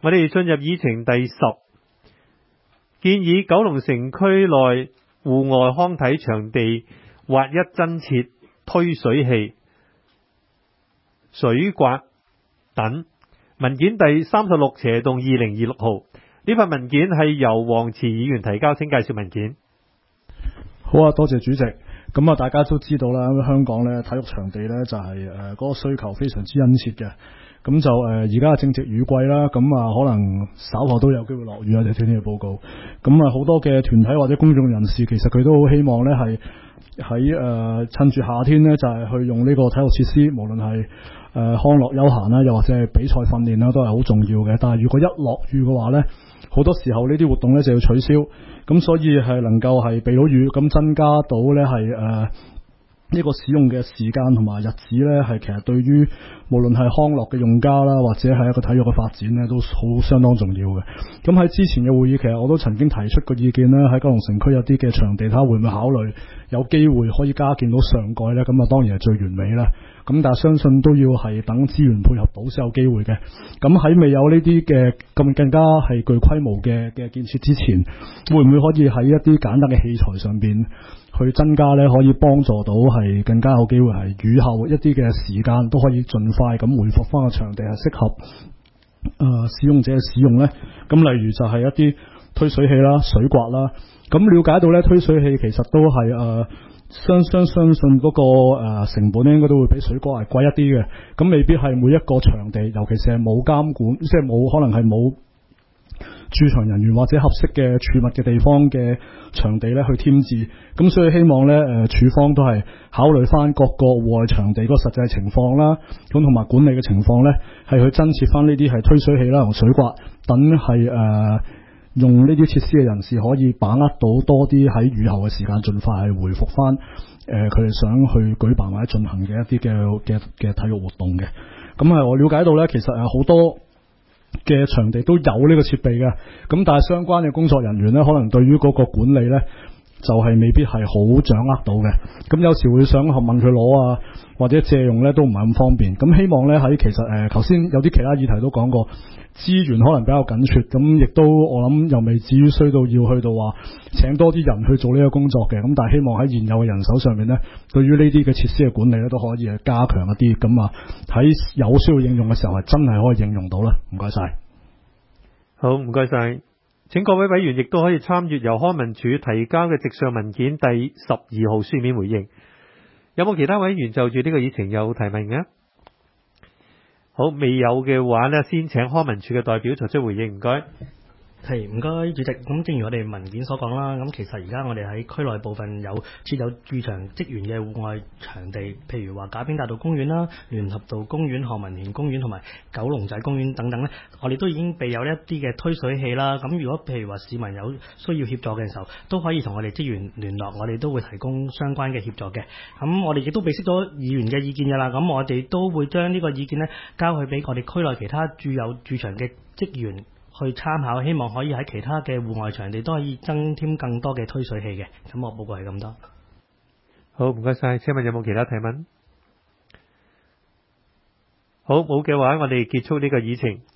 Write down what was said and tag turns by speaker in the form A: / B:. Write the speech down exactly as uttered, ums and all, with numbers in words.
A: 我哋進入議程第十，建議九龍城區內戶外康體場地劃一增設推水器、水刮等。文件第三十六斜動二零二六號，呢份文件係由黃慈議員提交，請介紹文件。
B: 好啊，多謝主席。咁啊，大家都知道啦，香港咧體育場地咧就係誒嗰個需求非常之殷切嘅。咁就誒而家正值雨季啦，咁啊可能稍後都有機會落雨啊，睇天氣報告。咁啊好多嘅團體或者公眾人士，其實佢都好希望咧係喺誒趁住夏天咧就係、是、去用呢個體育設施，無論係誒、呃、康樂休閒啦，又或者係比賽訓練啦，都係好重要嘅。但係如果一落雨嘅話咧，好多時候呢啲活動咧就要取消。咁所以係能夠係避到雨，咁增加到咧係誒呢個使用嘅時間同埋日子咧，係其實對於無論係康樂嘅用家啦，或者係一個體育嘅發展咧，都好相當重要嘅。咁喺之前嘅會議，其實我都曾經提出過意見啦，喺九龍城區有啲嘅場地，睇下會唔會考慮有機會可以加建到上蓋咧？咁啊，當然係最完美啦。咁但係相信都要係等資源配合到先有機會嘅。咁喺未有呢啲嘅咁更加係具規模嘅嘅建設之前，會唔會可以喺一啲簡單嘅器材上邊去增加咧，可以幫助到係更加有機會係雨後一啲嘅時間都可以盡快咁回復翻個場地係適合誒、呃、使用者嘅使用咧。咁例如就係一啲推水器啦、水刮啦。咁了解到咧，推水器其實都係誒。呃相相相信嗰個誒成本咧，應該都會比水刮係貴一啲嘅。咁未必係每一個場地，尤其是係冇監管，即係冇可能係冇駐場人員或者合適嘅儲物嘅地方嘅場地咧去添置。咁所以希望咧誒處方都係考慮翻各個戶外場地個實際情況啦，咁同埋管理嘅情況咧，係去增設翻呢啲係推水器啦同水刮等係誒。呃用呢啲設施嘅人士可以把握到多啲喺雨後嘅時間，盡快係回復翻誒佢哋想去舉辦或者進行嘅一啲嘅嘅嘅體育活動嘅。咁啊，我了解到咧，其實誒好多嘅場地都有呢個設備嘅，咁但係相關嘅工作人員咧，可能對於嗰個管理咧，就係、是、未必係好掌握到嘅。咁有時會想問佢攞啊，或者借用咧都唔係咁方便。咁希望咧喺其實誒頭先有啲其他議題都講過。資源可能比較緊缺，咁亦都我諗又未至於衰到要去到話請多啲人去做呢個工作嘅，咁但係希望喺現有嘅人手上面呢，對於呢啲嘅設施嘅管理咧都可以係加強一啲，咁啊喺有需要應用嘅時候係真係可以應用到啦。唔該晒。
A: 好，唔該晒。請各位委員亦都可以參閱由康文署提交嘅直上文件第十二號書面回應。有冇其他委員就住呢個議程有提問嘅？好，未有嘅話呢，先請康文署嘅代表作出回應，唔該。
C: 係，唔該主席。咁正如我哋文件所講啦，咁其實而家我哋喺區內部分有設有駐場職員嘅戶外場地，譬如話賈炳達道公園啦、聯合道公園、何文田公園同埋九龍仔公園等等咧，我哋都已經備有一啲嘅推水器啦。咁如果譬如話市民有需要協助嘅時候，都可以同我哋職員聯絡，我哋都會提供相關嘅協助嘅。咁我哋亦都備悉咗議員嘅意見㗎啦。咁我哋都會將呢個意見咧交去俾我哋區內其他駐有駐場嘅職員去參考，希望可以喺其他嘅戶外場地都可以增添更多嘅推水器嘅。咁我報告係咁多。
A: 好，唔該晒。請問有冇其他提問？好，冇嘅話，我哋結束呢個議程。